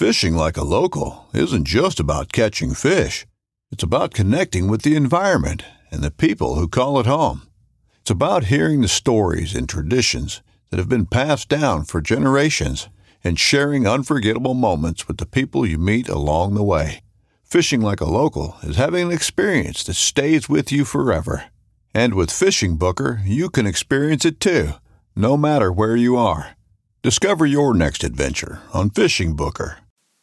Fishing like a local isn't just about catching fish. It's about connecting with the environment and the people who call it home. It's about hearing the stories and traditions that have been passed down for generations and sharing unforgettable moments with the people you meet along the way. Fishing like a local is having an experience that stays with you forever. And with Fishing Booker, you can experience it too, no matter where you are. Discover your next adventure on Fishing Booker.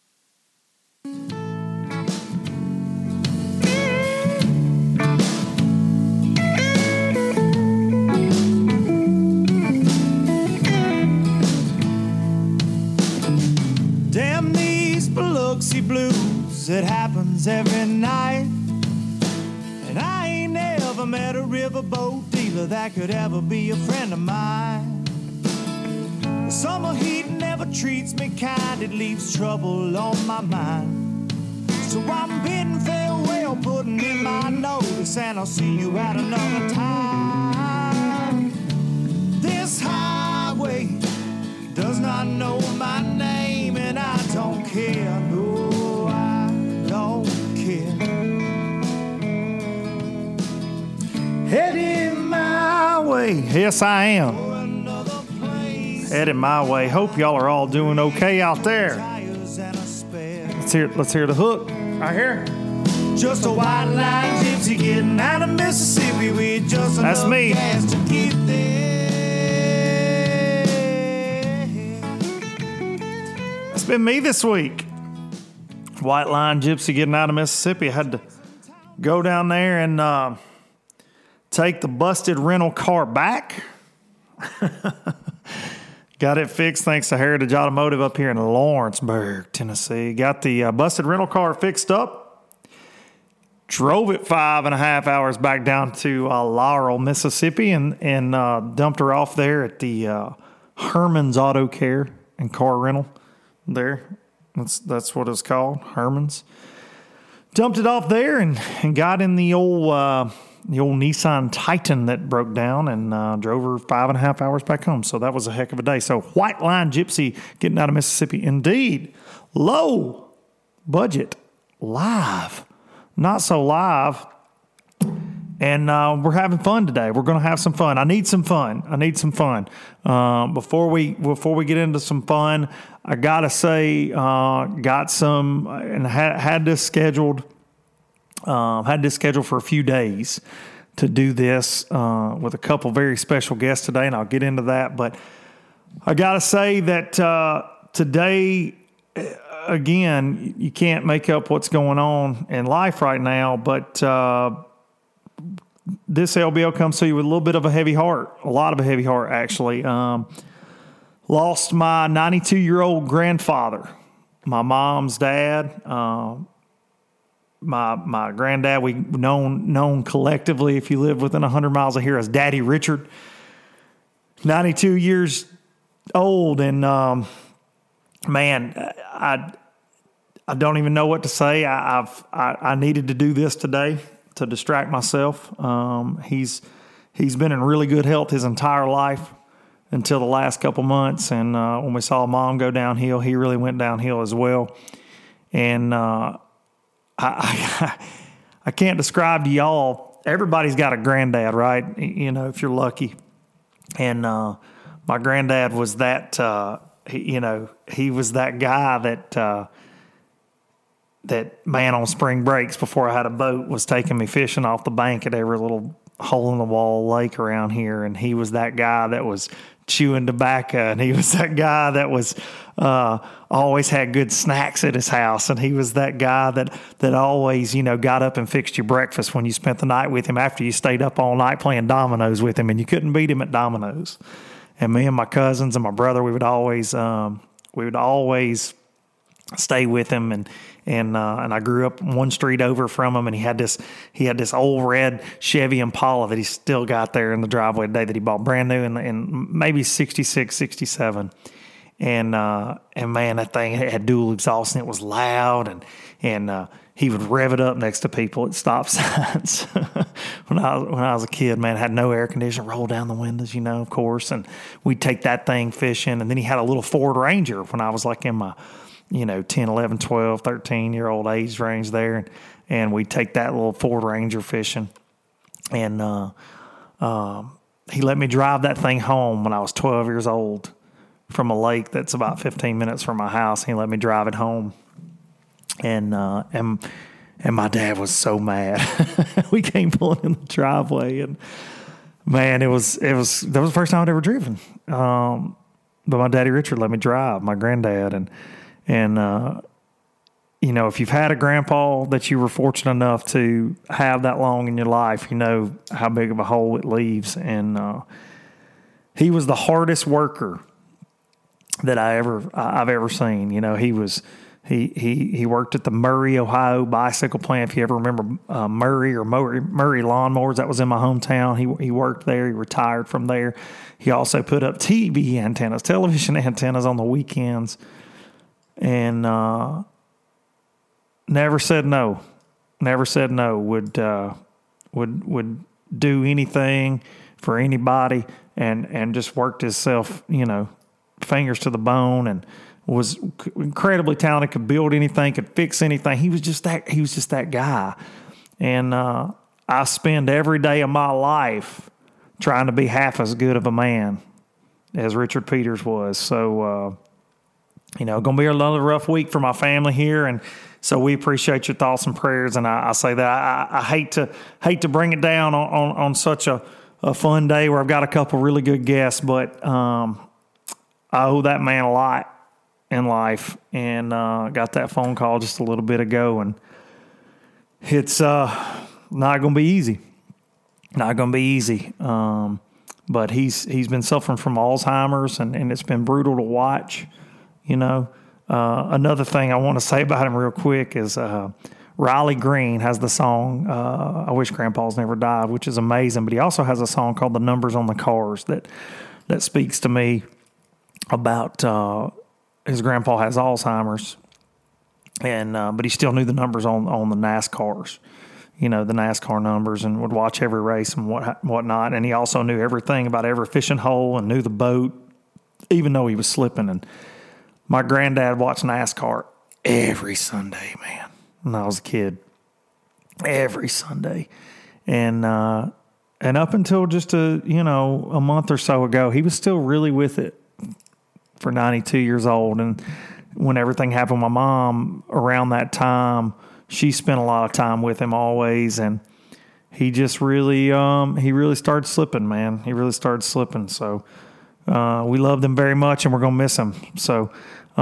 Damn these Biloxi blues, it happens every night. And I ain't never met a riverboat dealer that could ever be a friend of mine. The summer heat never treats me kind, it leaves trouble on my mind. So I'm bidding farewell, putting in my notice, and I'll see you at another time. This highway does not know my name, and I don't care, no, I don't care. Heading my way, yes I am. Heading my way. Hope y'all are all doing okay out there. Let's hear the hook. Right here. Just a white line gypsy getting out of Mississippi with just enough gas to get there. That's been me this week. White line gypsy getting out of Mississippi. I had to go down there and take the busted rental car back. Got it fixed thanks to Heritage Automotive up here in Lawrenceburg, Tennessee. Got the busted rental car fixed up. Drove it 5.5 hours back down to Laurel, Mississippi, and dumped her off there at the Herman's Auto Care and Car Rental. There, that's what it's called, Herman's. Dumped it off there and got in the old Nissan Titan that broke down and drove her 5.5 hours back home. So that was a heck of a day. So White Line Gypsy getting out of Mississippi. Indeed, low budget, live, not so live. And we're having fun today. We're going to have some fun. I need some fun. Before we get into some fun, I got to say, got some and had this scheduled. Had this scheduled for a few days to do this with a couple very special guests today, and I'll get into that. But I got to say that today, again, you can't make up what's going on in life right now, but this LBL comes to you with a little bit of a heavy heart, a lot of a heavy heart, actually. Lost my 92-year-old grandfather, my mom's dad. My granddad, we known collectively, if you live within 100 miles of here, as Daddy Richard. 92 years old, and man, I don't even know what to say. I needed to do this today to distract myself. He's been in really good health his entire life until the last couple months, and when we saw Mom go downhill, he really went downhill as well, and I can't describe to y'all. Everybody's got a granddad, right? You know, if you're lucky. And my granddad was that. He was that guy that man on spring breaks before I had a boat was taking me fishing off the bank at every little hole in the wall lake around here, and he was that guy that was chewing tobacco, and he was that guy that was always had good snacks at his house, and he was that guy that always, got up and fixed your breakfast when you spent the night with him after you stayed up all night playing dominoes with him, and you couldn't beat him at dominoes. And me and my cousins and my brother, we would always stay with him, and I grew up one street over from him, and he had this old red Chevy Impala that he still got there in the driveway today that he bought brand new in maybe 66, 67. And man, that thing had dual exhaust, and it was loud, and he would rev it up next to people at stop signs. When I was a kid, man, had no air conditioning, roll down the windows, of course, and we'd take that thing fishing. And then he had a little Ford Ranger when I was like in my 10, 11, 12, 13-year-old age range there. And we take that little Ford Ranger fishing. And he let me drive that thing home when I was 12 years old from a lake that's about 15 minutes from my house. He let me drive it home. And my dad was so mad. We came pulling in the driveway, and man, that was the first time I'd ever driven. But my daddy Richard let me drive, my granddad, and if you've had a grandpa that you were fortunate enough to have that long in your life, you know how big of a hole it leaves. And he was the hardest worker that I've ever seen. He worked at the Murray, Ohio bicycle plant. If you ever remember Murray Lawnmowers, that was in my hometown. He worked there. He retired from there. He also put up television antennas on the weekends, and never said no. Never said no. Would do anything for anybody, and just worked himself, fingers to the bone, and was incredibly talented, could build anything, could fix anything. He was just that guy. And I spend every day of my life trying to be half as good of a man as Richard Peters was. So, going to be another rough week for my family here. And so we appreciate your thoughts and prayers. And I say that I hate to bring it down on such a fun day where I've got a couple really good guests, but I owe that man a lot in life, and got that phone call just a little bit ago, and it's not going to be easy. Not going to be easy. But he's been suffering from Alzheimer's, and it's been brutal to watch. Another thing I want to say about him real quick is Riley Green has the song "I Wish Grandpa's Never Died," which is amazing. But he also has a song called "The Numbers on the Cars" that speaks to me about. His grandpa has Alzheimer's, and but he still knew the numbers on the NASCARs, the NASCAR numbers, and would watch every race and whatnot. And he also knew everything about every fishing hole and knew the boat, even though he was slipping. And my granddad watched NASCAR every Sunday, man, when I was a kid, every Sunday, and up until just a month or so ago, he was still really with it. For 92 years old. And when everything happened with my mom around that time, she spent a lot of time with him always. And he just really started slipping, man. He really started slipping. So we loved him very much, and we're going to miss him. So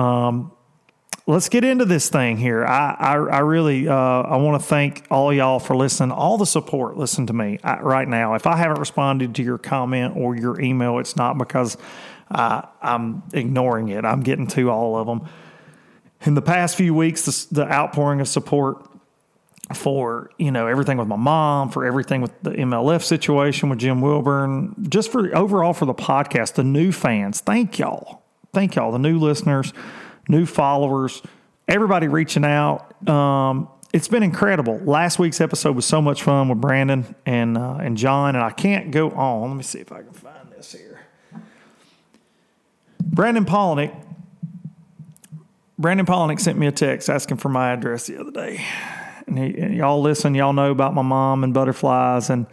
let's get into this thing here. I really I want to thank all y'all for listening, all the support. Listen to me right now. If I haven't responded to your comment or your email, it's not because I'm ignoring it. I'm getting to all of them. In the past few weeks, the outpouring of support for, everything with my mom, for everything with the MLF situation with Jim Wilburn, just for overall for the podcast, the new fans. Thank y'all. The new listeners, new followers, everybody reaching out. It's been incredible. Last week's episode was so much fun with Brandon and John, and I can't go on. Let me see if I can find this here. Brandon Polnick sent me a text asking for my address the other day. And y'all listen, y'all know about my mom and butterflies. And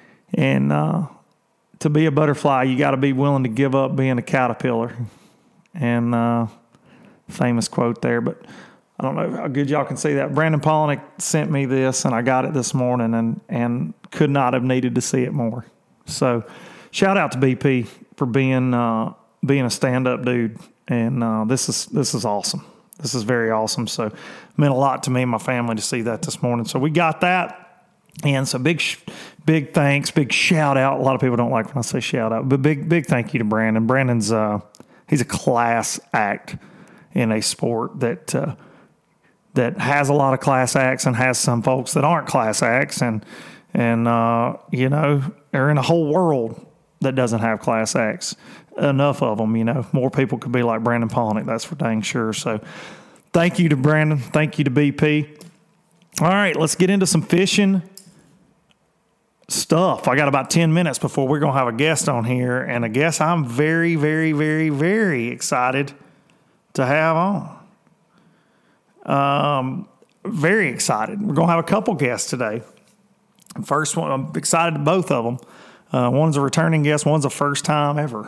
to be a butterfly, you got to be willing to give up being a caterpillar. And famous quote there, but I don't know how good y'all can see that. Brandon Polnick sent me this, and I got it this morning and could not have needed to see it more. So shout out to BP for being a stand-up dude, and this is awesome. This is very awesome. So it meant a lot to me and my family to see that this morning. So we got that, and so big thanks, big shout out. A lot of people don't like when I say shout out, but big thank you to Brandon. Brandon's he's a class act in a sport that has a lot of class acts and has some folks that aren't class acts, and are in a whole world that doesn't have class acts. Enough of them, more people could be like Brandon Polnick. That's for dang sure. So thank you to Brandon. Thank you to BP. All right, let's get into some fishing stuff. I got about 10 minutes before we're going to have a guest on here, and a guest I'm very, very, very, very excited to have on. Very excited. We're going to have a couple guests today. First one, I'm excited to both of them. One's a returning guest. One's a first time ever.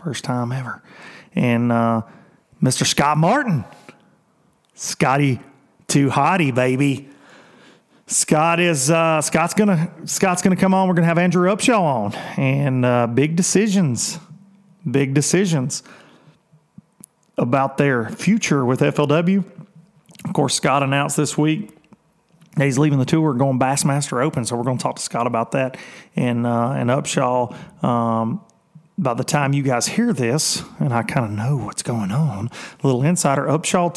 And Mr. Scott Martin. Scotty too hottie, baby. Scott's gonna come on. We're gonna have Andrew Upshaw on, and big decisions about their future with FLW. Of course, Scott announced this week that he's leaving the tour, going Bassmaster Open. So we're going to talk to Scott about that, and Upshaw. By the time you guys hear this, and I kind of know what's going on, a little insider, Upshaw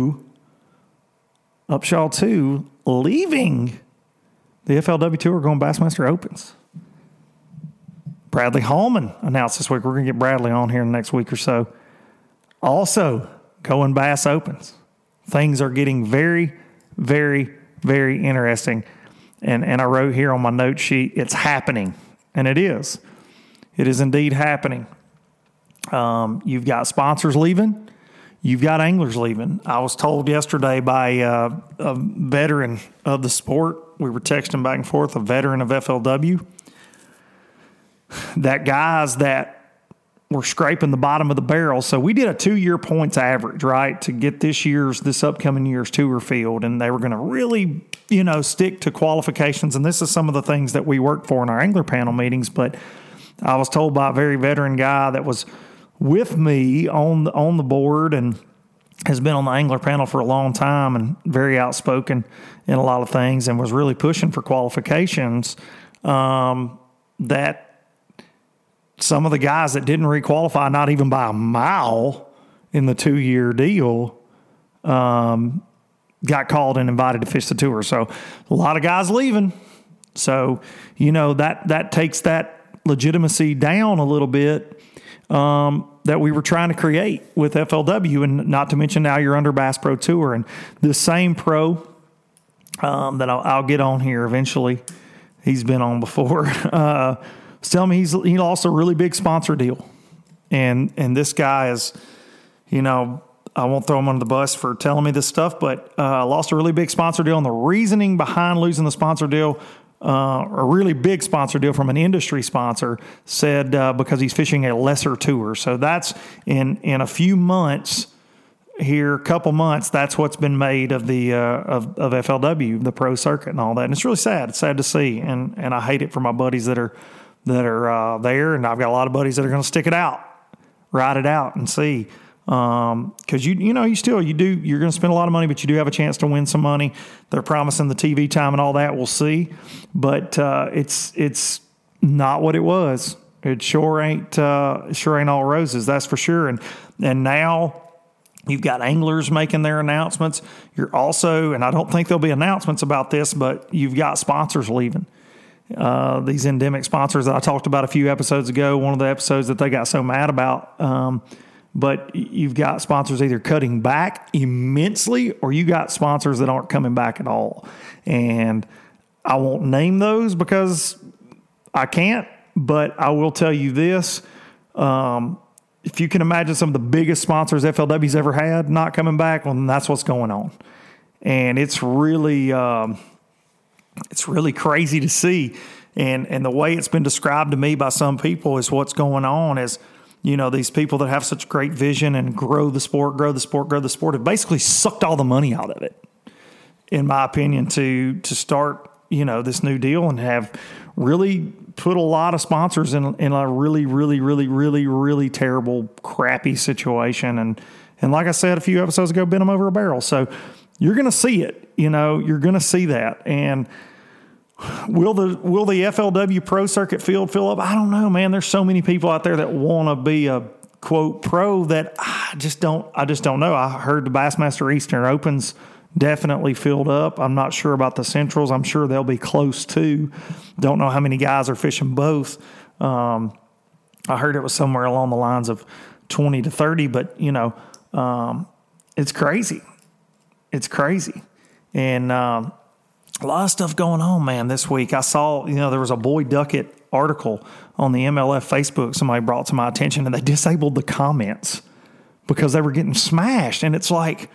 2 leaving the FLW Tour, going Bassmaster Opens. Bradley Hallman announced this week. We're going to get Bradley on here in the next week or so. Also going Bass Opens. Things are getting very, very, very interesting. And I wrote here on my note sheet, it's happening. And it is. It is indeed happening. You've got sponsors leaving. You've got anglers leaving. I was told yesterday by a veteran of the sport, we were texting back and forth, a veteran of FLW, that guys that were scraping the bottom of the barrel. So we did a 2-year points average, right, to get this upcoming year's tour field. And they were going to really, stick to qualifications. And this is some of the things that we work for in our angler panel meetings. But I was told by a very veteran guy that was with me on the board and has been on the angler panel for a long time and very outspoken in a lot of things and was really pushing for qualifications, that some of the guys that didn't requalify, not even by a mile in the 2-year deal, got called and invited to fish the tour. So a lot of guys leaving. So, that takes that legitimacy down a little bit, that we were trying to create with FLW, and not to mention now you're under Bass Pro Tour. And this same pro that I'll get on here eventually, he's been on before, was telling me he lost a really big sponsor deal. And this guy is, I won't throw him under the bus for telling me this stuff, but lost a really big sponsor deal. And the reasoning behind losing the sponsor deal, a really big sponsor deal from an industry sponsor, said because he's fishing a lesser tour. So that's in a few months here, couple months, that's what's been made of the of FLW, the pro circuit and all that. And it's really sad. It's sad to see, and I hate it for my buddies that are there. And I've got a lot of buddies that are going to stick it out, ride it out, and see. Because you're going to spend a lot of money, but you do have a chance to win some money. They're promising the TV time and all that. We'll see, but it's not what it was. It sure ain't all roses, that's for sure. And now you've got anglers making their announcements. You're also, and I don't think there'll be announcements about this, but you've got sponsors leaving. These endemic sponsors that I talked about a few episodes ago. One of the episodes that they got so mad about. But you've got sponsors either cutting back immensely, or you got sponsors that aren't coming back at all. And I won't name those because I can't, but I will tell you this. If you can imagine some of the biggest sponsors FLW's ever had not coming back, well, then that's what's going on. And it's really crazy to see. And the way it's been described to me by some people is what's going on is, these people that have such great vision and grow the sport have basically sucked all the money out of it, in my opinion, to start, this new deal, and have really put a lot of sponsors in a really, really, really, really, really terrible, crappy situation. And like I said a few episodes ago, bent them over a barrel. So you're going to see it, you're going to see that. And will the FLW pro circuit field fill up? I don't know, man. There's so many people out there that want to be a quote pro that I just don't know. I heard the Bassmaster Eastern Opens definitely filled up. I'm not sure about the Centrals. I'm sure they'll be close too. Don't know how many guys are fishing both. I heard it was somewhere along the lines of 20 to 30, but it's crazy. It's crazy. And, a lot of stuff going on, man, this week. I saw, there was a Boyd Duckett article on the MLF Facebook somebody brought to my attention, and they disabled the comments because they were getting smashed. And it's like,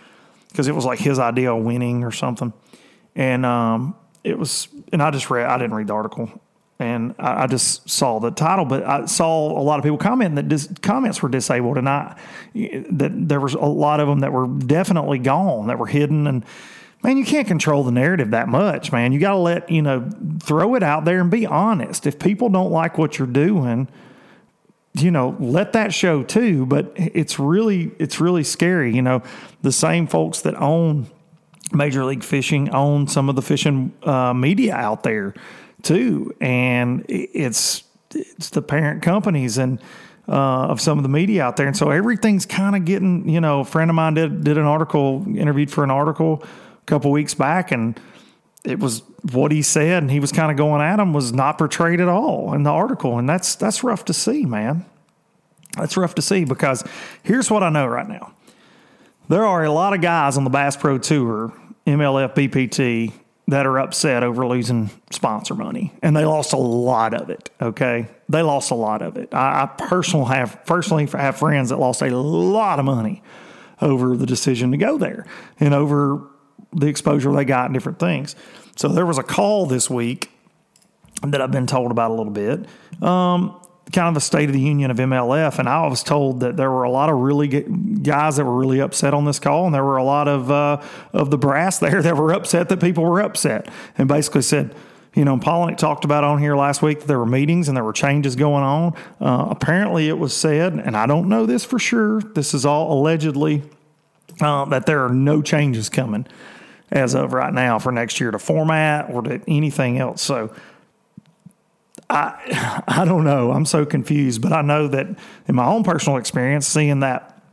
because it was like his idea of winning or something. And it was, and I didn't read the article, and I just saw the title, but I saw a lot of people commenting that comments were disabled, and that there was a lot of them that were definitely gone, that were hidden. And man, you can't control the narrative that much, man. You got to throw it out there and be honest. If people don't like what you're doing, let that show too. But it's really scary. The same folks that own Major League Fishing own some of the fishing media out there too, and it's the parent companies and of some of the media out there, and so everything's kind of getting. A friend of mine did an article, interviewed for an article a couple weeks back, and it was what he said, and he was kind of going at him, was not portrayed at all in the article, and that's rough to see, man. That's rough to see, because here's what I know right now. There are a lot of guys on the Bass Pro Tour, MLF, BPT, that are upset over losing sponsor money, and they lost a lot of it. Okay, they lost a lot of it. I personally have friends that lost a lot of money over the decision to go there and over the exposure they got and different things. So there was a call this week that I've been told about a little bit. Kind of a State of the Union of MLF, and I was told that there were a lot of really guys that were really upset on this call, and there were a lot of the brass there that were upset that people were upset, and basically said, Polnick talked about on here last week that there were meetings and there were changes going on. Apparently it was said, and I don't know this for sure, this is all allegedly, that there are no changes coming as of right now for next year to format or to anything else. So I don't know. I'm so confused, but I know that in my own personal experience, seeing that,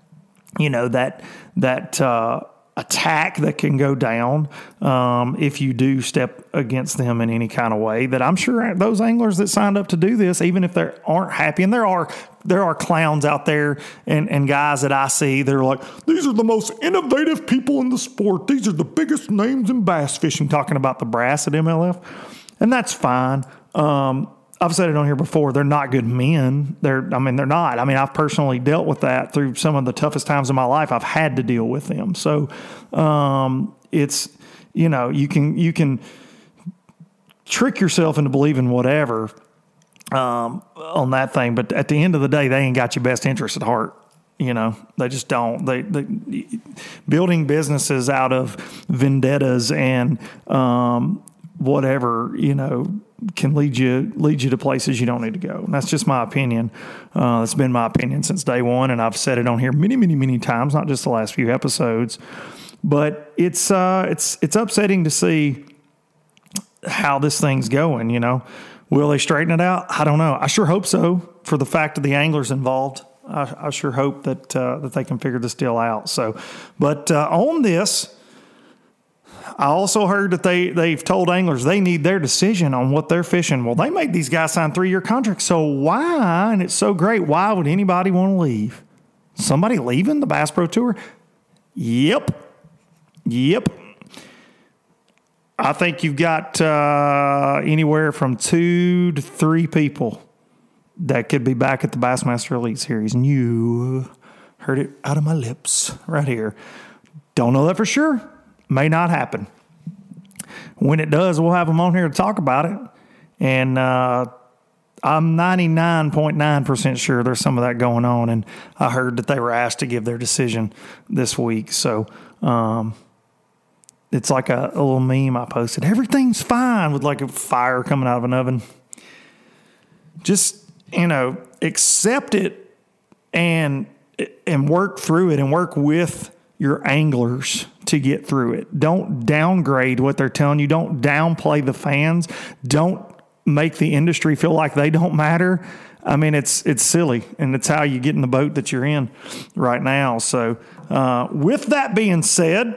that attack that can go down if you do step against them in any kind of way, that I'm sure those anglers that signed up to do this, even if they aren't happy, and there are clowns out there and guys that I see, they're like, these are the most innovative people in the sport. These are the biggest names in bass fishing, talking about the brass at MLF. And that's fine. I've said it on here before. They're not good men. They're not. I've personally dealt with that through some of the toughest times in my life. I've had to deal with them. So, it's, you can trick yourself into believing whatever, on that thing. But at the end of the day, they ain't got your best interest at heart. They just don't. They building businesses out of vendettas and, whatever, can lead you to places you don't need to go. And that's just my opinion. It's been my opinion since day one, and I've said it on here many, many, many times, not just the last few episodes. But it's upsetting to see how this thing's going. Will they straighten it out? I don't know. I sure hope so, for the fact of the anglers involved. I sure hope that they can figure this deal out. So, but on this, I also heard that they've told anglers they need their decision on what they're fishing. Well, they made these guys sign 3-year contracts. So why, and it's so great, why would anybody want to leave? Somebody leaving the Bass Pro Tour? Yep. I think you've got anywhere from 2 to 3 people that could be back at the Bassmaster Elite Series. And you heard it out of my lips right here. Don't know that for sure. May not happen. When it does, we'll have them on here to talk about it. And I'm 99.9% sure there's some of that going on. And I heard that they were asked to give their decision this week. So it's like a little meme I posted. Everything's fine, with like a fire coming out of an oven. Just, accept it and work through it and work with your anglers to get through it. Don't downgrade what they're telling you. Don't downplay the fans. Don't make the industry feel like they don't matter. It's silly, and it's how you get in the boat that you're in right now. So with that being said,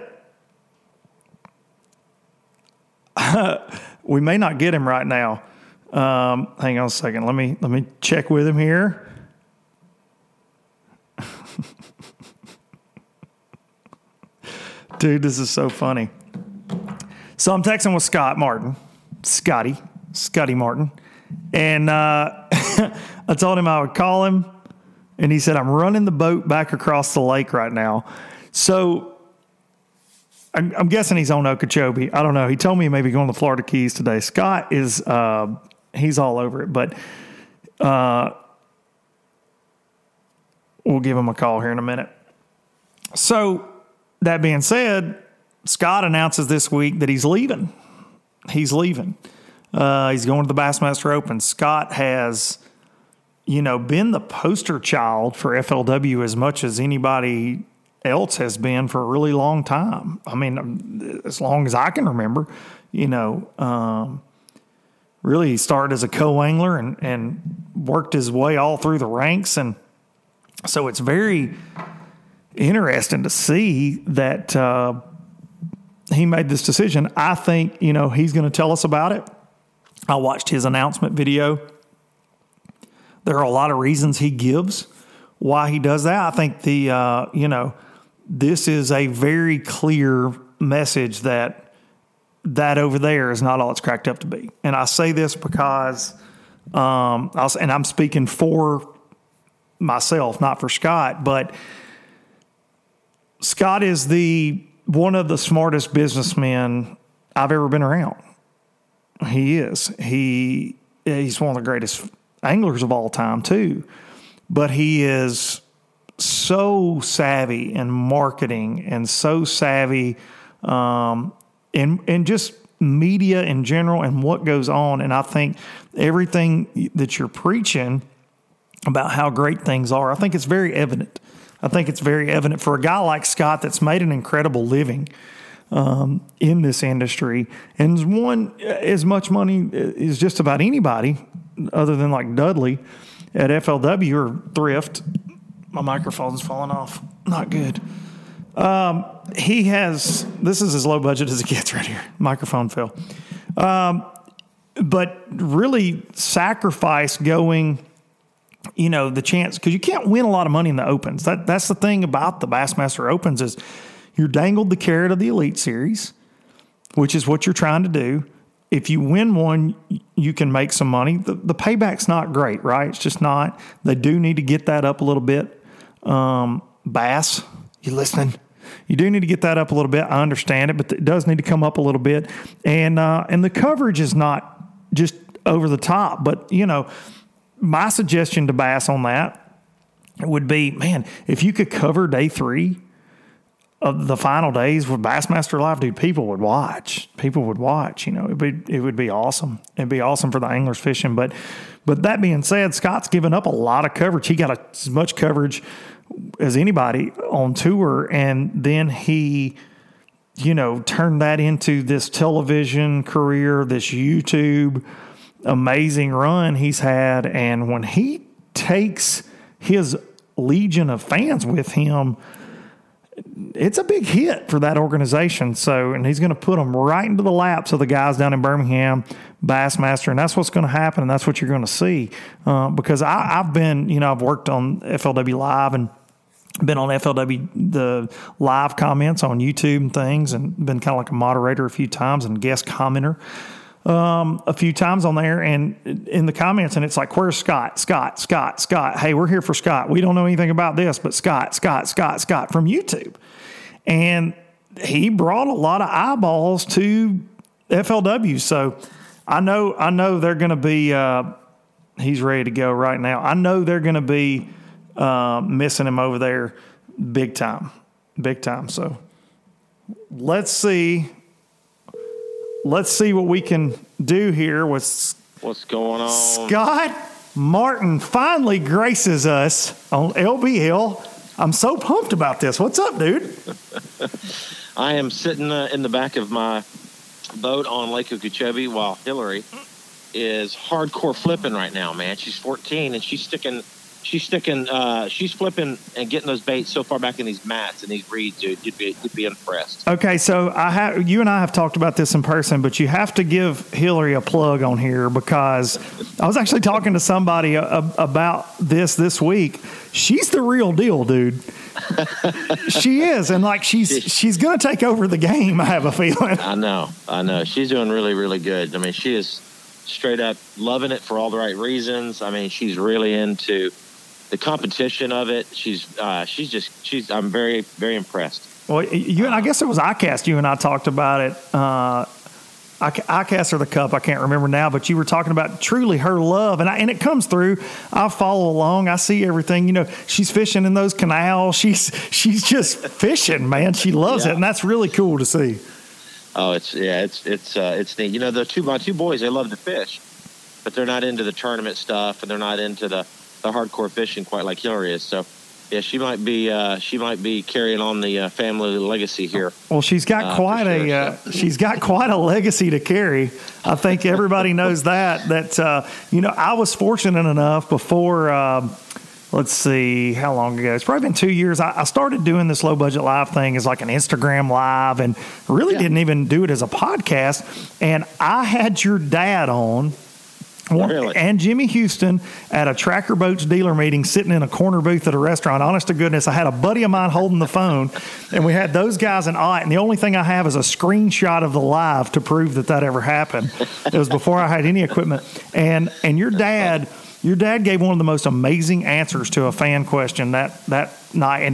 we may not get him right now. Hang on a second. Let me check with him here. Dude, this is so funny. So I'm texting with Scotty Martin. And I told him I would call him. And he said, I'm running the boat back across the lake right now. So I'm guessing he's on Okeechobee. I don't know. He told me he may be going to the Florida Keys today. Scott is he's all over it, but we'll give him a call here in a minute. So that being said, Scott announces this week that he's leaving. He's leaving. He's going to the Bassmaster Open. Scott has, been the poster child for FLW as much as anybody else has been for a really long time. I mean, as long as I can remember, really he started as a co-angler and worked his way all through the ranks. And so it's very interesting to see that he made this decision. I think, he's going to tell us about it. I watched his announcement video. There are a lot of reasons he gives why he does that. I think this is a very clear message that over there is not all it's cracked up to be. And I say this because, and I'm speaking for myself, not for Scott, but Scott is one of the smartest businessmen I've ever been around. He is. He's one of the greatest anglers of all time too, but he is so savvy in marketing and so savvy in just media in general and what goes on. And I think everything that you're preaching about how great things are, I think it's very evident. I think it's very evident for a guy like Scott that's made an incredible living in this industry and won as much money as just about anybody other than like Dudley at FLW or Thrift. My microphone's falling off. Not good. This is as low budget as it gets right here. Microphone fell. But really sacrifice going, the chance, because you can't win a lot of money in the Opens. That's the thing about the Bassmaster Opens is you're dangled the carrot of the Elite Series, which is what you're trying to do. If you win one, you can make some money. The payback's not great, right? It's just not. They do need to get that up a little bit. Bass, you listening? You do need to get that up a little bit. I understand it, but it does need to come up a little bit. And the coverage is not just over the top. But, my suggestion to Bass on that would be, man, if you could cover day 3 of the final days with Bassmaster Live, dude, people would watch. It would be awesome. It'd be awesome for the anglers fishing. But that being said, Scott's given up a lot of coverage. He got as much coverage as anybody on tour. And then he, turned that into this television career, this YouTube amazing run he's had. And when he takes his legion of fans with him, it's a big hit for that organization. So, and he's going to put them right into the laps of the guys down in Birmingham, Bassmaster, and that's what's going to happen, and that's what you're going to see. Because I've been, I've worked on FLW Live and been on FLW, the live comments on YouTube and things, and been kind of like a moderator a few times and guest commenter a few times on there and in the comments. And it's like, where's Scott? Hey, we're here for Scott. We don't know anything about this, but Scott from YouTube. And he brought a lot of eyeballs to FLW. So I know they're going to be, he's ready to go right now. I know they're going to be missing him over there big time. So let's see what we can do here with what's going on. Scott Martin finally graces us on LBL. I'm so pumped about this. What's up, dude? I am sitting in the back of my boat on Lake Okeechobee while Hillary is hardcore flipping right now, man. She's 14 and she's flipping and getting those baits so far back in these mats and these reeds, dude. You'd be impressed. Okay, so you and I have talked about this in person, but you have to give Hillary a plug on here because I was actually talking to somebody about this week. She's the real deal, dude. She is, and like she's going to take over the game. I have a feeling. I know. She's doing really, really good. I mean, she is straight up loving it for all the right reasons. I mean, she's really into the competition of it. I'm very, very impressed. Well, I guess it was ICAST. You and I talked about it. ICAST or the Cup, I can't remember now, but you were talking about truly her love, and it comes through. I follow along. I see everything. You know, she's fishing in those canals. She's just fishing, man. She loves it, and that's really cool to see. Oh, it's neat. You know, my two boys, they love to fish, but they're not into the tournament stuff, and they're not into the hardcore fishing quite like Hillary is. So, yeah, she might be carrying on the family legacy here. Well, she's got quite a legacy to carry. I think everybody knows that. I was fortunate enough before. Let's see, how long ago? It's probably been 2 years. I started doing this Low Budget Live thing as like an Instagram live, and really didn't even do it as a podcast. And I had your dad on. Really? And Jimmy Houston at a Tracker Boats dealer meeting, sitting in a corner booth at a restaurant. Honest to goodness, I had a buddy of mine holding the phone, and we had those guys and I. And the only thing I have is a screenshot of the live to prove that ever happened. It was before I had any equipment. And your dad gave one of the most amazing answers to a fan question that night, and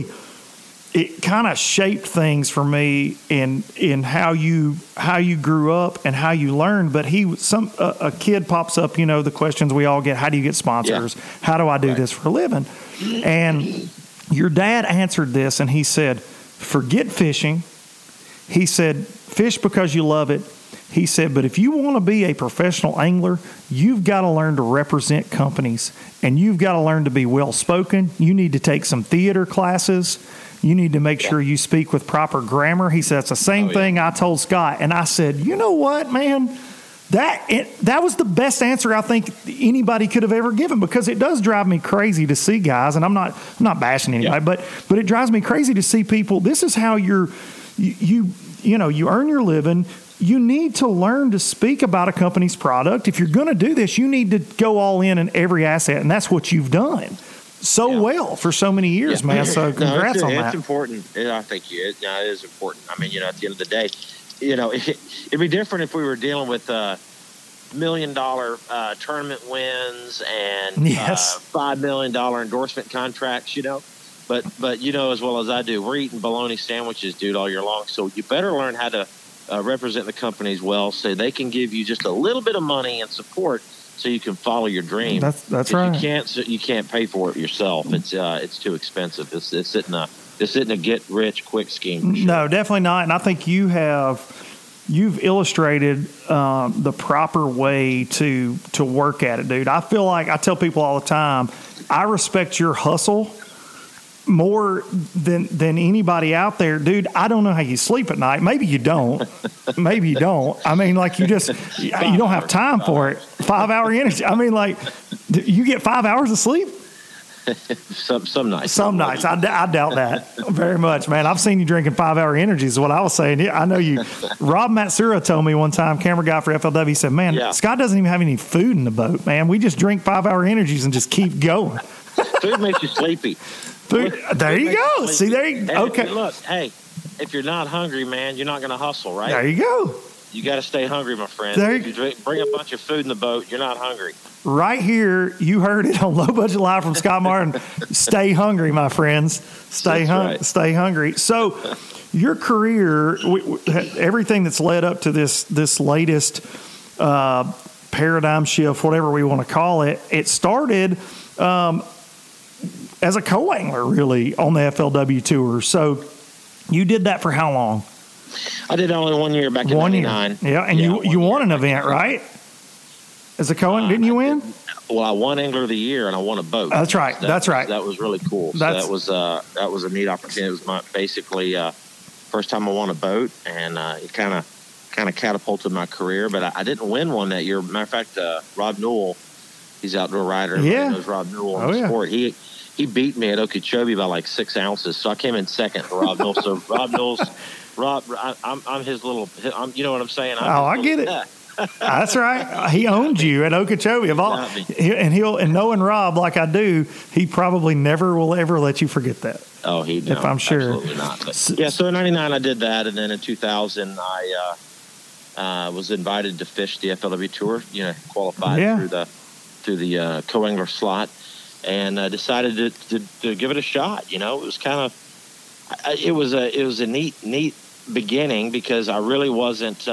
it kind of shaped things for me in how you grew up and how you learned. But a kid pops up, the questions we all get: how do you get sponsors? Yeah. How do I do this for a living? And your dad answered this, and he said, forget fishing. He said, fish because you love it. He said, but if you want to be a professional angler, you've got to learn to represent companies, and you've got to learn to be well-spoken. You need to take some theater classes. You need to make sure you speak with proper grammar. He said, it's the same thing I told Scott. And I said, you know what, man? That was the best answer I think anybody could have ever given, because it does drive me crazy to see guys, and I'm not bashing anybody, but it drives me crazy to see people. This is how you earn your living. You need to learn to speak about a company's product. If you're going to do this, you need to go all in every asset, and that's what you've done well for so many years, man. So congrats on that. It's important. I think it is important. I mean, at the end of the day, it'd be different if we were dealing with $1 million tournament wins and $5 million endorsement contracts, But as well as I do, we're eating bologna sandwiches, dude, all year long. So you better learn how to represent the companies well, so they can give you just a little bit of money and support, so you can follow your dream. That's right. You can't pay for it yourself. It's too expensive. This isn't a get rich quick scheme. Sure. No, definitely not. And I think you've illustrated the proper way to work at it, dude. I feel like I tell people all the time, I respect your hustle more than anybody out there, dude. I don't know how you sleep at night. Maybe you don't. Maybe you don't. I mean, like you don't have time for it. 5 hour energy. I mean, like you get 5 hours of sleep. Some nights. Some nights. I doubt that very much, man. I've seen you drinking 5 hour energies is what I was saying. I know you. Rob Matsura told me one time, camera guy for FLW, he said, man, Scott doesn't even have any food in the boat, man. We just drink 5 hour energies and just keep going. Food makes you sleepy. There you go. See, there you go. Okay. Look, hey, if you're not hungry, man, you're not going to hustle, right? There you go. You got to stay hungry, my friend. If you bring a bunch of food in the boat, you're not hungry. Right here, you heard it on Low Budget Live from Scott Martin. Stay hungry, my friends. Stay hungry. So your career, everything that's led up to this latest paradigm shift, whatever we want to call it, it started as a co-angler, really, on the FLW tour. So you did that for how long? I did only 1 year back in 99. Yeah, and you won an event, right? As a co-angler, didn't you win? Well, I won Angler of the Year, and I won a boat. That's right. That's right. That was really cool. So that was a neat opportunity. It was my basically first time I won a boat, and it kind of catapulted my career. But I didn't win one that year. Matter of fact, Rob Newell, he's an outdoor rider. Everybody knows Rob Newell in the sport. He beat me at Okeechobee by like 6 ounces, so I came in second to Rob Newell. So I'm his little. You know what I'm saying? I get it. That's right. He owned you at Okeechobee. And knowing Rob like I do, he probably never will ever let you forget that. Oh, if I'm sure. Absolutely not. But, so in 99 I did that, and then in 2000 I was invited to fish the FLW Tour. Qualified through the co-angler slot. and decided to give it a shot. You know, it was kind of it was a neat beginning, because I really wasn't.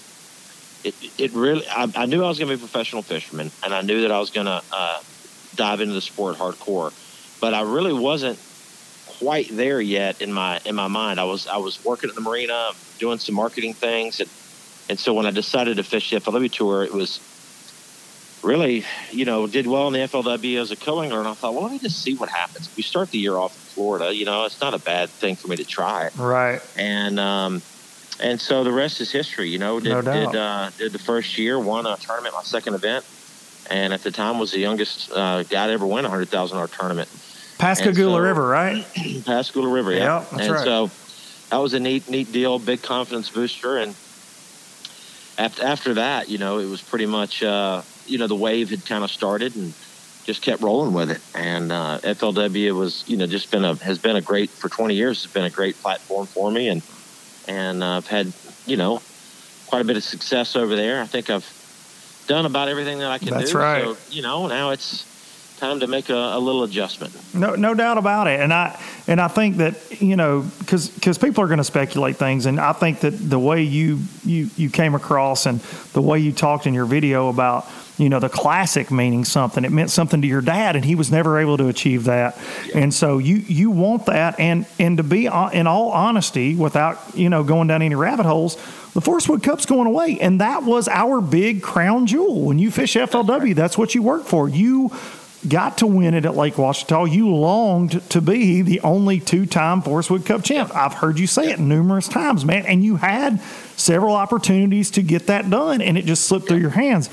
It really I knew I was going to be a professional fisherman, and I knew that I was going to dive into the sport hardcore, but I really wasn't quite there yet in my mind. I was working at the marina, doing some marketing things, and so when I decided to fish the FLW tour, it was really, you know, did well in the FLW as a co-angler, and I thought, well, let me just see what happens. We start the year off in Florida, you know, it's not a bad thing for me to try it. Right. And so the rest is history, you know. No doubt. Did the first year, won a tournament, my second event, and at the time was the youngest guy to ever win a $100,000 tournament. Pascagoula River, right? Pascagoula River, yeah. That's right. So that was a neat deal, big confidence booster. And after that, you know, it was pretty much, you know, the wave had kind of started and just kept rolling with it. And FLW was, you know, has been a great, for 20 years, has been a great platform for me. And I've had, you know, quite a bit of success over there. I think I've done about everything that I can do. That's right. So, you know, now it's time to make a little adjustment. No doubt about it. And I think that, you know, because people are going to speculate things, and I think that the way you came across and the way you talked in your video about, you know, the classic meaning something, it meant something to your dad, and he was never able to achieve that. Yeah. And so you want that, and to be in all honesty, without, you know, going down any rabbit holes, the Forrest Wood Cup's going away, and that was our big crown jewel. When you fish FLW, that's what you work for. You got to win it at Lake Ouachita. You longed to be the only two-time Forrest Wood Cup champ. I've heard you say it numerous times, man, and you had several opportunities to get that done, and it just slipped through your hands.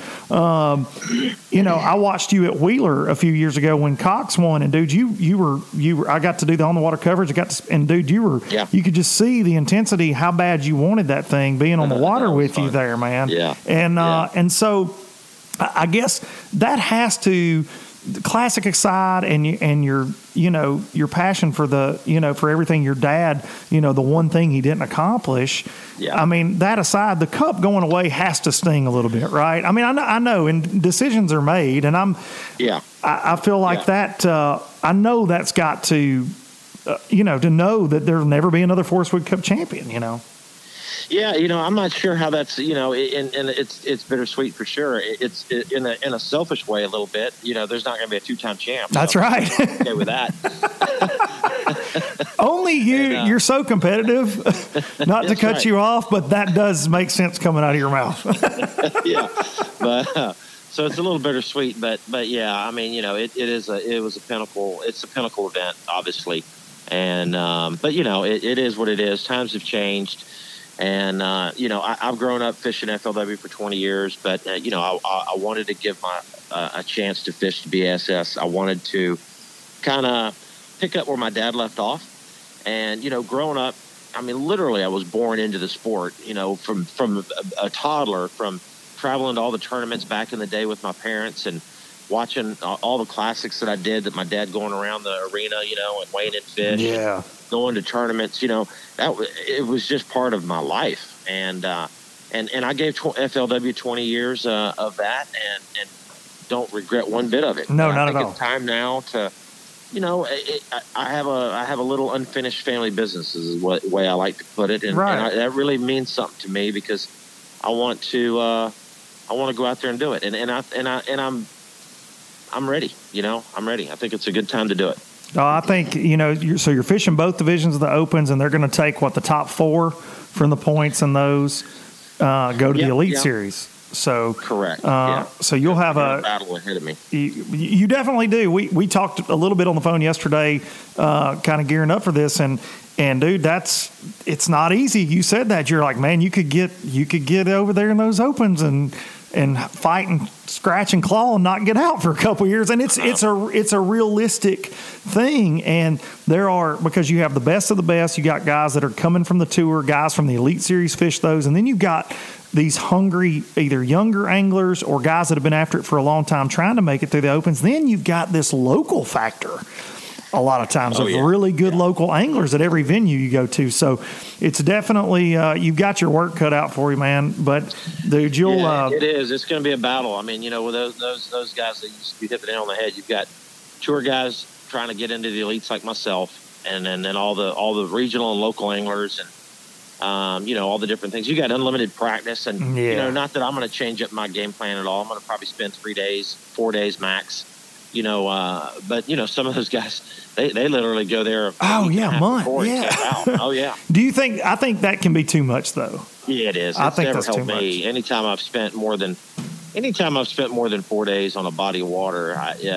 You know, I watched you at Wheeler a few years ago when Cox won, and dude, you were. I got to do the on the water coverage. And dude, you could just see the intensity, how bad you wanted that thing being on the water with you there, man. Yeah. And so I guess that has to. The classic aside, and your you know, your passion for the, you know, for everything your dad, you know, the one thing he didn't accomplish. Yeah. I mean, that aside, the cup going away has to sting a little bit, right? I mean, I know, and decisions are made, and I feel like that. I know that's got to, you know, to know that there'll never be another Forrest Wood Cup champion, you know. Yeah, you know, I'm not sure how that's, you know, and it's bittersweet for sure. It's in a selfish way a little bit. You know, there's not going to be a two-time champ. That's right. I'm okay with that. Only you're so competitive, not to cut you off, but that does make sense coming out of your mouth. Yeah, but so it's a little bittersweet, but yeah, I mean, you know, it was a pinnacle. It's a pinnacle event, obviously, and but you know, it is what it is. Times have changed. And, you know, I've grown up fishing FLW for 20 years, but, you know, I wanted to give a chance to fish the BSS. I wanted to kind of pick up where my dad left off. And, you know, growing up, I mean, literally I was born into the sport, you know, from a toddler, from traveling to all the tournaments back in the day with my parents and watching all the classics that I did, that my dad going around the arena, you know, and weighing in fish. Yeah. Going to tournaments, you know, it was just part of my life, and I gave FLW 20 years of that, and don't regret one bit of it. No, not at all. It's time now to, you know, I have a little unfinished family business, is the way I like to put it, and, right. that really means something to me, because I want to go out there and do it, and I'm ready. You know, I'm ready. I think it's a good time to do it. I think, you know, you're fishing both divisions of the Opens, and they're going to take, the top 4 from the points, and those go to the Elite Series. So correct. So you'll have a battle ahead of me. You definitely do. We talked a little bit on the phone yesterday, kind of gearing up for this, and dude, it's not easy. You said that. You're like, man, you could get over there in those Opens and fight and scratch and claw and not get out for a couple of years. And it's a realistic thing. And there are, because you have the best of the best, you got guys that are coming from the tour, guys from the Elite Series fish those. And then you've got these hungry, either younger anglers or guys that have been after it for a long time trying to make it through the Opens. Then you've got this local factor a lot of times of really good local anglers at every venue you go to. So it's definitely, you've got your work cut out for you, man. But dude, it is. It's going to be a battle. I mean, you know, with those guys that used to be hit the nail on the head, you've got tour guys trying to get into the elites like myself, and then all the regional and local anglers, and all the different things. You got unlimited practice, and not that I'm going to change up my game plan at all. I'm going to probably spend 3 days, 4 days max. But some of those guys, they literally go there. Oh yeah, month. Yeah. Oh yeah. Do you think? I think that can be too much, though. Yeah, it is. I It's think never that's too helped me. much. Anytime I've spent more than 4 days on a body of water,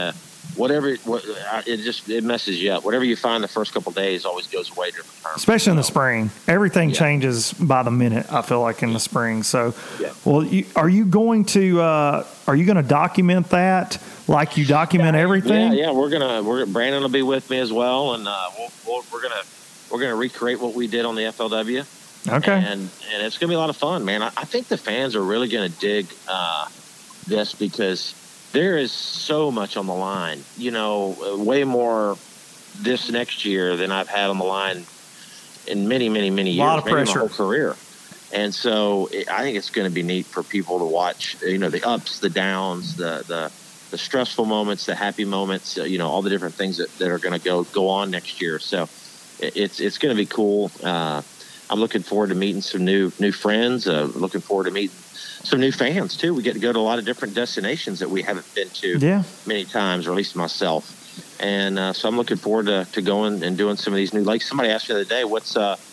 it messes you up. Whatever you find the first couple of days always goes away different terms. Especially in the spring, everything changes by the minute. I feel like in the spring. So, well, are you going to document that like you document everything? Yeah. Brandon will be with me as well, and we're gonna recreate what we did on the FLW. Okay. And it's gonna be a lot of fun, man. I think the fans are really gonna dig this because there is so much on the line, way more this next year than I've had on the line in many, many, many years, a lot of maybe pressure. my whole career. And so I think it's going to be neat for people to watch, the ups, the downs, the stressful moments, the happy moments, all the different things that are going to go on next year. So it's going to be cool. I'm looking forward to meeting some new friends, looking forward to meeting some new fans too. We get to go to a lot of different destinations that we haven't been to many times, or at least myself. And so I'm looking forward to going and doing some of these new lakes. Somebody asked me the other day, what's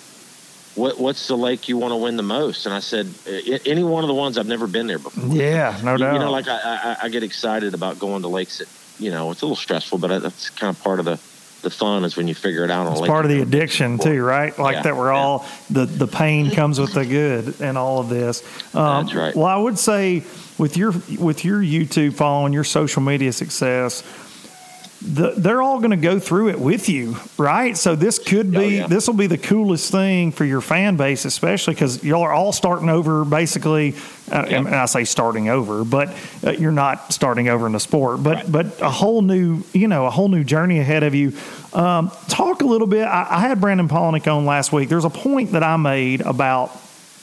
the lake you want to win the most? And I said, any one of the ones I've never been there before. Yeah, no doubt. Like I get excited about going to lakes that, it's a little stressful, but that's kind of part of the fun is when you figure it out on a lake. It's part of the addiction too, right? Like that we're all, the pain comes with the good and all of this. That's right. Well, I would say with your YouTube following, your social media success, they're all going to go through it with you, right? So this could be, this will be the coolest thing for your fan base, especially because y'all are all starting over basically. And I say starting over, but you're not starting over in the sport, but a whole new journey ahead of you. Talk a little bit. I had Brandon Palaniuk on last week. There's a point that I made about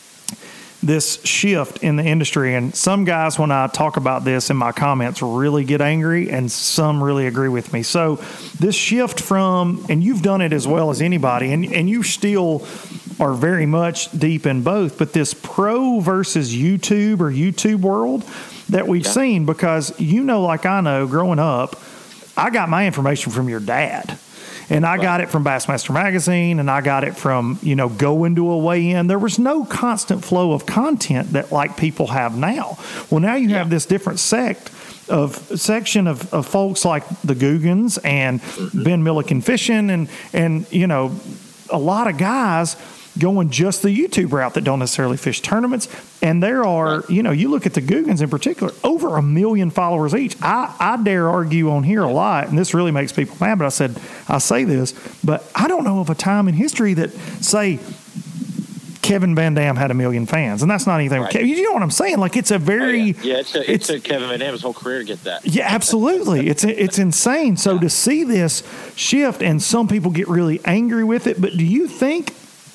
this shift in the industry, and some guys, when I talk about this in my comments, really get angry, and some really agree with me. So this shift from, and you've done it as well as anybody, and you still are very much deep in both, but this pro versus YouTube or YouTube world that we've seen, because like I know, growing up, I got my information from your dad. And I got it from Bassmaster Magazine, and I got it from, going to a weigh-in. There was no constant flow of content that like people have now. Well, now you have this different section of folks like the Googans and Ben Milliken Fishing and a lot of guys going just the YouTube route that don't necessarily fish tournaments. And there are, you look at the Googans in particular, over 1 million followers each. I dare argue on here a lot, and this really makes people mad, but I say this, but I don't know of a time in history that, say, Kevin Van Dam had 1 million fans, and that's not anything. Right. You know what I'm saying? Like, it's a very it took Kevin Van Dam his whole career to get that. Yeah, absolutely. It's insane. So to see this shift, and some people get really angry with it, but do you think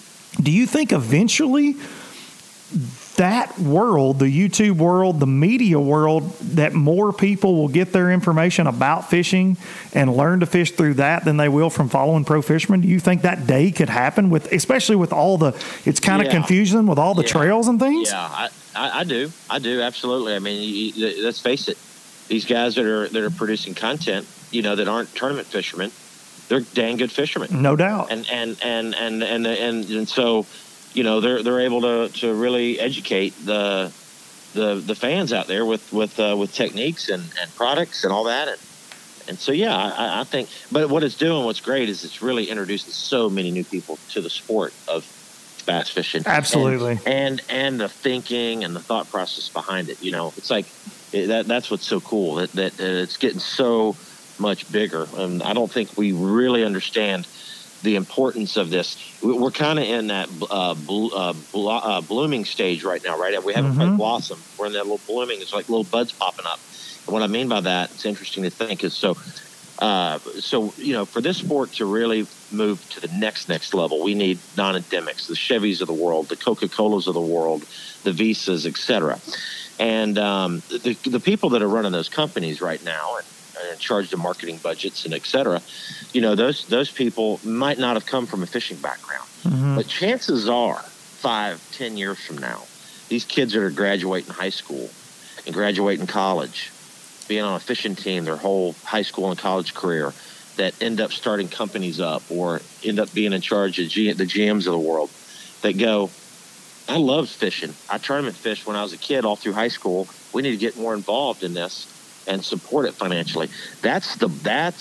eventually that world, the YouTube world, the media world, that more people will get their information about fishing and learn to fish through that than they will from following pro fishermen? Do you think that day could happen, especially with all it's kind of confusion with all the trails and things? Yeah, I do, absolutely. I mean, let's face it, these guys that are producing content, that aren't tournament fishermen, they're dang good fishermen, no doubt. And so, they're able to really educate the fans out there with techniques and products and all that. And so, I think, but what it's doing, what's great is it's really introducing so many new people to the sport of bass fishing. Absolutely. And the thinking and the thought process behind it. It's like that's what's so cool that it's getting so much bigger. And I don't think we really understand the importance of this. We're kind of in that blooming stage right now, right? We haven't quite blossomed. We're in that little blooming. It's like little buds popping up. And what I mean by that, it's interesting to think, is so for this sport to really move to the next level, we need non-endemics, the Chevys of the world, the Coca-Colas of the world, the Visas, etc. And the people that are running those companies right now, in charge of marketing budgets and et cetera, you know, those people might not have come from a fishing background. Mm-hmm. But chances are 5-10 years from now, these kids that are graduating high school and graduating college, being on a fishing team their whole high school and college career, that end up starting companies up or end up being in charge of the GMs of the world, that go, I loved fishing. I tournament fished when I was a kid all through high school. We need to get more involved in this and support it financially. That's the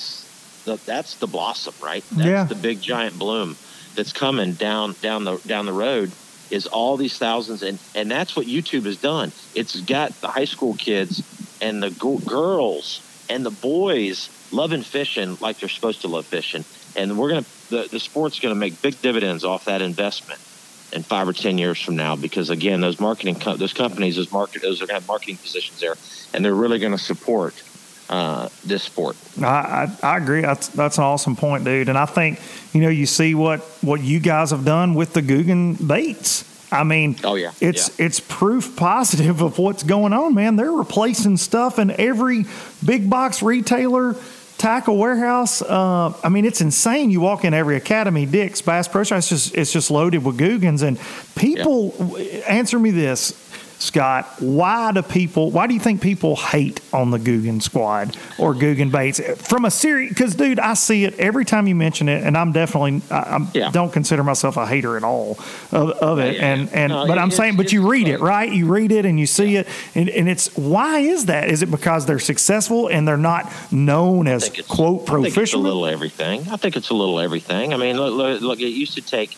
blossom, right? That's the big giant bloom that's coming down the road, is all these thousands. And that's what YouTube has done. It's got the high school kids and the girls and the boys loving fishing like they're supposed to love fishing. And the sport's going to make big dividends off that investment in 5 or 10 years from now, because again, those companies, those are going to have marketing positions there, and they're really going to support this sport. I agree. That's an awesome point, dude. And I think, you know, you see what you guys have done with the Googan baits. I mean, it's proof positive of what's going on, man. They're replacing stuff in every big box retailer, tackle warehouse. I mean, it's insane. You walk in every Academy, Dick's, Bass Pro Shop, it's just loaded with Googans. And people, answer me this, Scott, why do you think people hate on the Googan squad or Googan baits from a series? Because, dude, I see it every time you mention it, and I'm definitely, don't consider myself a hater at all of it. But I'm saying, but you read it, right? You read it and you see it, and it's, why is that? Is it because they're successful and they're not known as, quote, pro fishermen? I think it's a little everything. I mean, look, it used to take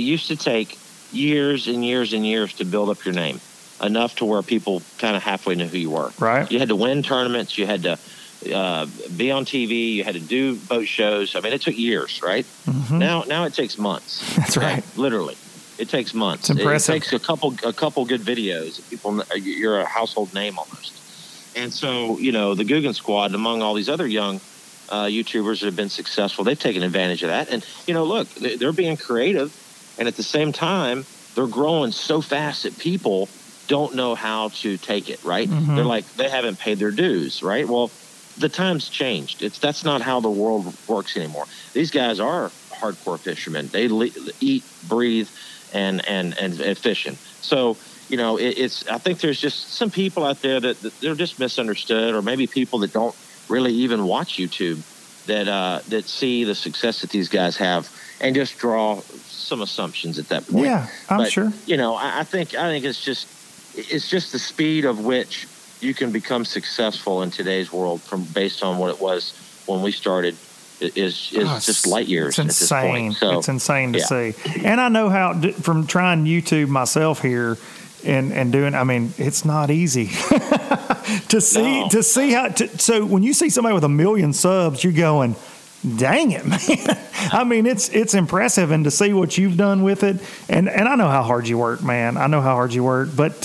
years and years and years to build up your name, enough to where people kind of halfway knew who you were. Right. You had to win tournaments. You had to be on TV. You had to do boat shows. I mean, it took years, right? Mm-hmm. Now it takes months. That's right. Literally, it takes months. It's impressive. It takes a couple good videos. People, you're a household name almost. And so, you know, the Googan squad, among all these other young YouTubers that have been successful, they've taken advantage of that. And, you know, look, they're being creative, and at the same time, they're growing so fast that people don't know how to take it, right? Mm-hmm. They're like, they haven't paid their dues, right? Well, the time's changed. That's not how the world works anymore. These guys are hardcore fishermen. They eat, breathe, and fishing. So, you know, I think there's just some people out there that they're just misunderstood, or maybe people that don't really even watch YouTube that see the success that these guys have and just draw some assumptions at that point. Yeah, I'm sure. You know, I think it's just the speed of which you can become successful in today's world based on what it was when we started is just light years. It's insane. At this point. So, it's insane to see. And I know how, from trying YouTube myself here and doing, I mean, it's not easy to see how. So when you see somebody with 1 million subs, you're going, dang it, man. I mean, it's impressive, and to see what you've done with it, and I know how hard you work, man. I know how hard you work. But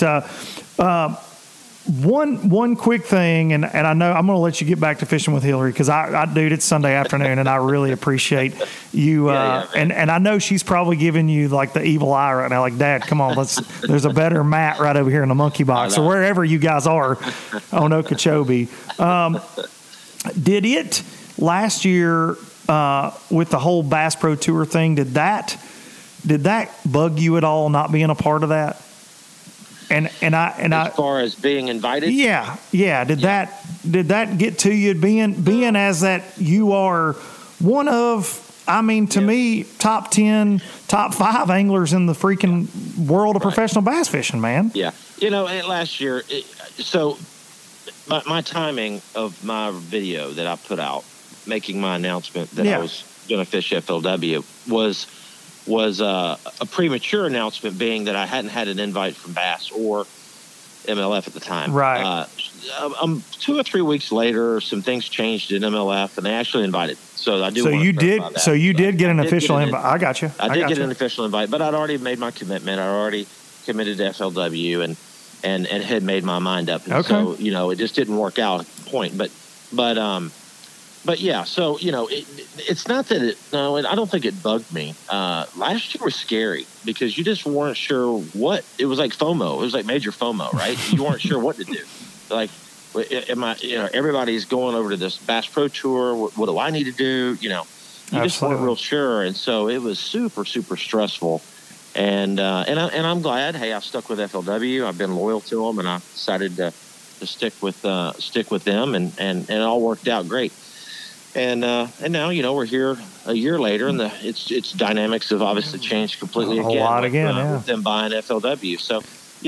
one quick thing, and I know I'm going to let you get back to fishing with Hillary, because dude, it's Sunday afternoon, and I really appreciate you. And I know she's probably giving you like the evil eye right now, like, Dad, come on, there's a better mat right over here in the monkey box, or wherever you guys are on Okeechobee. Did it last year with the whole Bass Pro Tour thing? Did that bug you at all, not being a part of that? And as far as being invited, yeah. Did that get to you, being as that you are one of, I mean, to me, top 10, top 5 anglers in the freaking world of professional bass fishing, man. Yeah, you know, last year, so my timing of my video that I put out, making my announcement that I was going to fish FLW was a premature announcement, being that I hadn't had an invite from Bass or MLF at the time. Right. 2 or 3 weeks later, some things changed in MLF, and they actually invited. So I do. So you did. So you did get an official invite. I got you. I did get an official invite, but I'd already made my commitment. I already committed to FLW and had made my mind up. And okay. So, you know, it just didn't work out at the point. But yeah, so, you know, it's not that I don't think it bugged me. Last year was scary because you just weren't sure what, it was like FOMO. It was like major FOMO, right? You weren't sure what to do. Like, everybody's going over to this Bass Pro Tour. What do I need to do? You just weren't real sure. And so it was super, super stressful. And I'm glad, hey, I stuck with FLW. I've been loyal to them, and I decided to stick with them, and it all worked out great. And now, we're here a year later, and its dynamics have obviously changed completely again. With them buying FLW. So,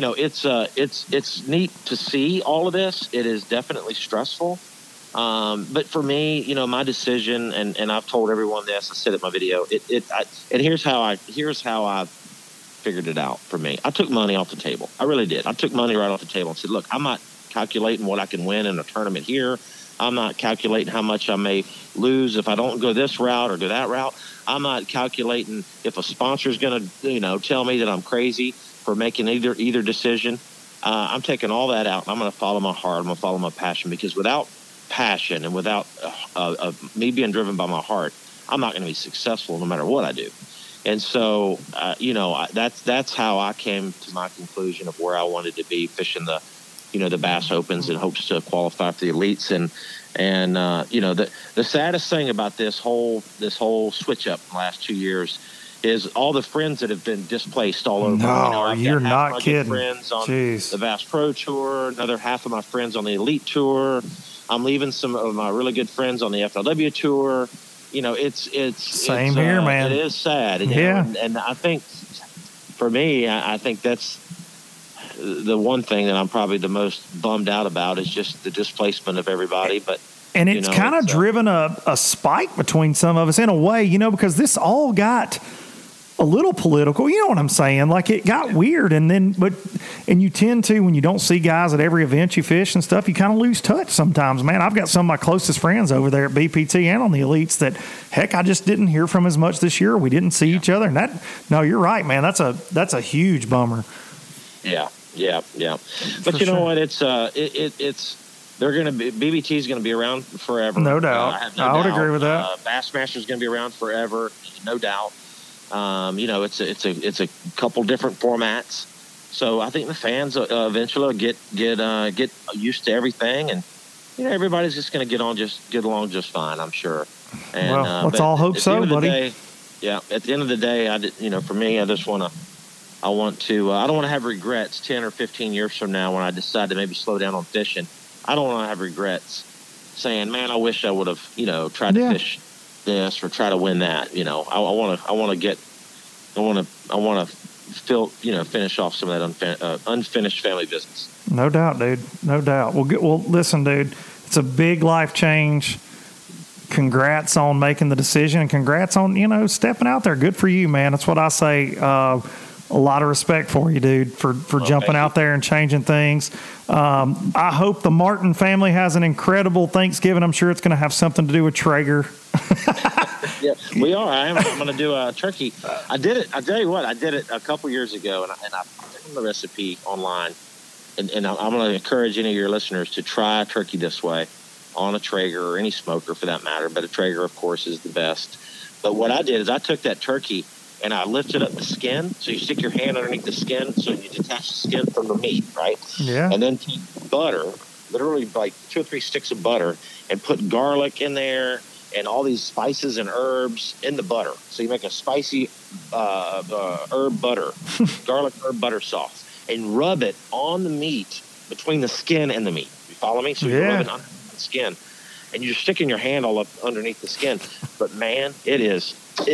it's neat to see all of this. It is definitely stressful. But for me, my decision, and I've told everyone this, I said it in my video, and here's how I figured it out for me. I took money off the table. I really did. I took money right off the table and said, look, I'm not calculating what I can win in a tournament here. I'm not calculating how much I may lose if I don't go this route or go that route. I'm not calculating if a sponsor is going to, tell me that I'm crazy for making either decision. I'm taking all that out. I'm going to follow my heart. I'm going to follow my passion, because without passion and without me being driven by my heart, I'm not going to be successful no matter what I do. And so, that's how I came to my conclusion of where I wanted to be fishing the Bass Opens in hopes to qualify for the elites. And the saddest thing about this whole switch up in the last 2 years is all the friends that have been displaced all over. No, you're not kidding. Friends on the Bass Pro Tour, another half of my friends on the Elite Tour. I'm leaving some of my really good friends on the FLW Tour. It's same here, man. It is sad. And I think for me, I think that's the one thing that I'm probably the most bummed out about is just the displacement of everybody. But and it's kind of driven a spike between some of us in a way, because this all got a little political. You know what I'm saying? Like, it got weird, and you tend to, when you don't see guys at every event you fish and stuff, you kind of lose touch sometimes, man. I've got some of my closest friends over there at BPT and on the Elites that, heck, I just didn't hear from as much this year. We didn't see each other, and no, you're right, man. That's a huge bummer. Yeah. But you know what? It's they're going to be, BBT is going to be around forever. No doubt. I would agree with that. Bassmaster is going to be around forever, no doubt. It's a couple different formats, so I think the fans eventually get used to everything, and everybody's just going to get along just fine, I'm sure. And let's all hope so, buddy. At the end of the day, for me, I don't want to have regrets 10 or 15 years from now when I decide to maybe slow down on fishing. I don't want to have regrets saying, man, I wish I would have tried to fish this or try to win that. I want to finish off some of that unfinished family business. No doubt, dude. No doubt. Well, listen, dude, it's a big life change. Congrats on making the decision, and congrats on, stepping out there. Good for you, man. That's what I say. A lot of respect for you, dude, for jumping out there and changing things. I hope the Martin family has an incredible Thanksgiving. I'm sure it's going to have something to do with Traeger. Yeah, we are. I'm going to do a turkey. I did it. I tell you what, I did it a couple years ago, and I found the recipe online. And I'm going to encourage any of your listeners to try a turkey this way on a Traeger or any smoker for that matter. But a Traeger, of course, is the best. But what I did is I took that turkey and I lifted up the skin. So you stick your hand underneath the skin, so you detach the skin from the meat, right? Yeah. And then take butter, literally like 2 or 3 sticks of butter, and put garlic in there and all these spices and herbs in the butter. So you make a spicy herb butter, garlic herb butter sauce, and rub it on the meat between the skin and the meat. You follow me? So you rub it on the skin, and you're sticking your hand all up underneath the skin. But man, it is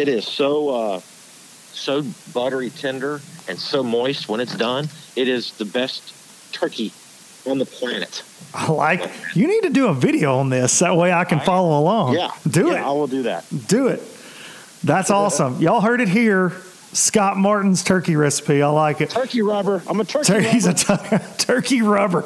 so buttery tender and so moist when it's done. It is the best turkey on the planet. You need to do a video on this. That way I can follow along. Yeah. Do it. I will do that. Do it. That's awesome. Y'all heard it here. Scott Martin's turkey recipe. I like it. Turkey rubber. I'm a turkey rubber. He's a turkey rubber.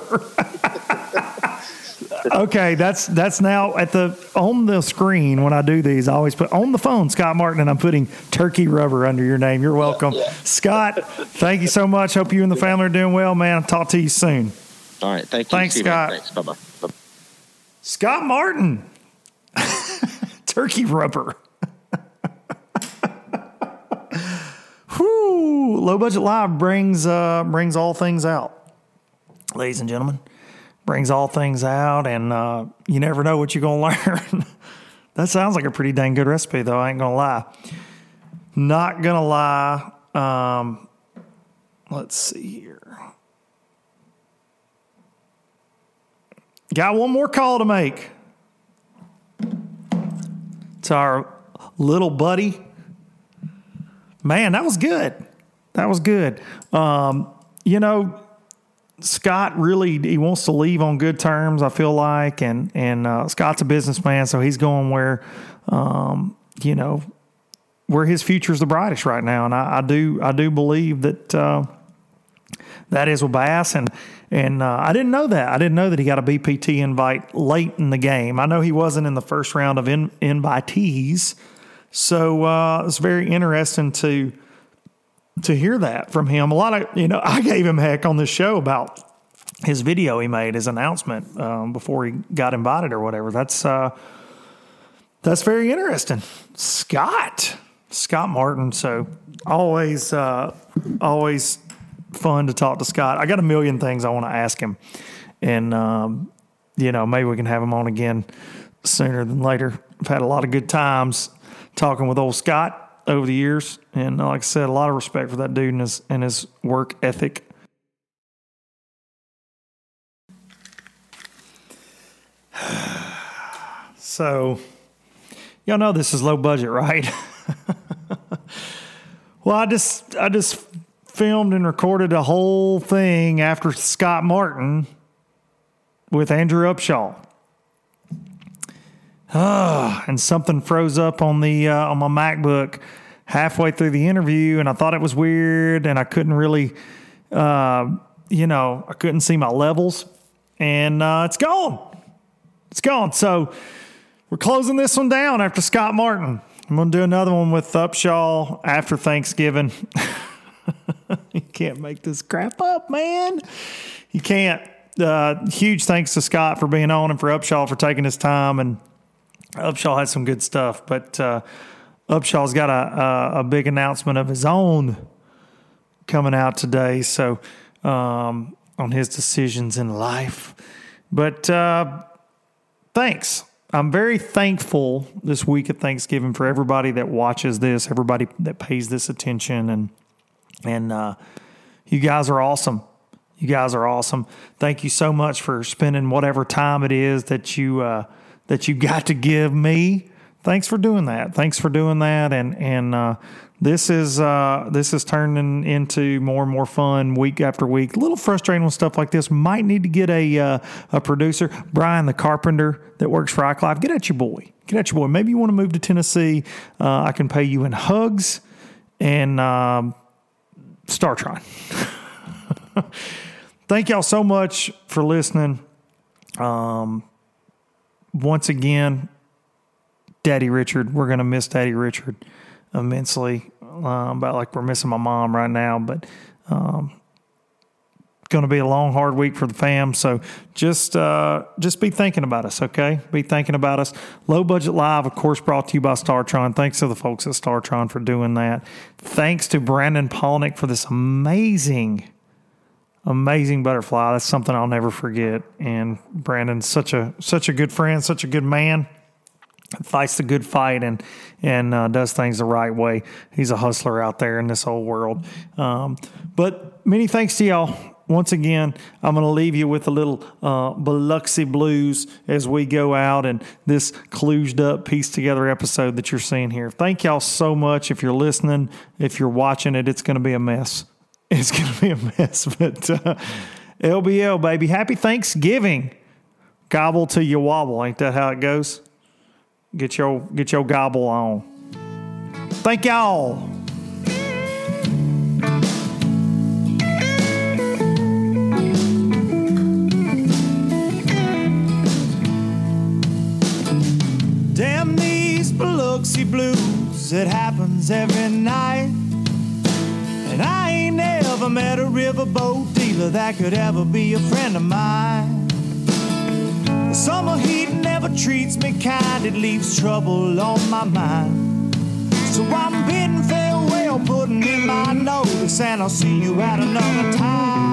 Okay, that's now on the screen when I do these. I always put on the phone Scott Martin, and I'm putting turkey rubber under your name. You're welcome. Yeah. Scott, thank you so much. Hope you and the family are doing well, man. I'll talk to you soon. All right. Thank you. Thanks, Scott. Thanks. Bye-bye. Scott Martin. Turkey rubber. Whew. Low Budget Live brings all things out. Ladies and gentlemen, brings all things out, and you never know what you're going to learn. That sounds like a pretty dang good recipe, though. I ain't going to lie. Not going to lie. Let's see here. Got one more call to make. It's our little buddy. Man, that was good. That was good. You know, Scott really, he wants to leave on good terms, I feel like, and Scott's a businessman, so he's going where, you know, where his future's the brightest right now, and I do believe that that is with Bass, and I didn't know that. I didn't know that he got a BPT invite late in the game. I know he wasn't in the first round of invitees, so it's very interesting to hear that from him. A lot of, you know, I gave him heck on this show about his video he made, his announcement before he got invited or whatever. That's very interesting. Scott Martin. So always fun to talk to Scott. I got a million things I want to ask him, and you know, maybe we can have him on again sooner than later. I've had a lot of good times talking with old Scott over the years, and like I said, a lot of respect for that dude and his work ethic. So, y'all know this is low budget, right? Well, I just filmed and recorded a whole thing after Scott Martin with Andrew Upshaw. And something froze up on the on my MacBook halfway through the interview, and I thought it was weird, and I couldn't really, you know, I couldn't see my levels, and it's gone. It's gone. So we're closing this one down after Scott Martin. I'm going to do another one with Upshaw after Thanksgiving. You can't make this crap up, man. You can't. Huge thanks to Scott for being on and for Upshaw for taking his time, and Upshaw had some good stuff, but Upshaw's got a big announcement of his own coming out today, so on his decisions in life. But thanks. I'm very thankful this week of Thanksgiving for everybody that watches this, everybody that pays this attention, and you guys are awesome. You guys are awesome. Thank you so much for spending whatever time it is that you got to give me. Thanks for doing that. Thanks for doing that. And this is turning into more and more fun week after week. A little frustrating with stuff like this. Might need to get a producer, Brian the Carpenter, that works for iClive. Get at your boy. Get at your boy. Maybe you want to move to Tennessee. I can pay you in hugs and StarTron. Thank y'all so much for listening. Once again, Daddy Richard. We're going to miss Daddy Richard immensely. About like we're missing my mom right now, but going to be a long, hard week for the fam. So just be thinking about us, okay? Be thinking about us. Low Budget Live, of course, brought to you by StarTron. Thanks to the folks at StarTron for doing that. Thanks to Brandon Polnick for this amazing butterfly. That's something I'll never forget. And Brandon's such a good friend, such a good man. Fights the good fight and does things the right way. He's a hustler out there in this whole world. But many thanks to y'all. Once again, I'm going to leave you with a little Biloxi Blues as we go out and this kludged up, pieced together episode that you're seeing here. Thank y'all so much. If you're listening, if you're watching it, it's going to be a mess. It's going to be a mess. But LBL, baby. Happy Thanksgiving. Gobble till you wobble. Ain't that how it goes? Get your gobble on. Thank y'all. Damn these Biloxi Blues, it happens every night. And I ain't never met a riverboat dealer that could ever be a friend of mine. The summer heat never treats me kind, it leaves trouble on my mind. So I'm bidding farewell, putting in my notice, and I'll see you at another time.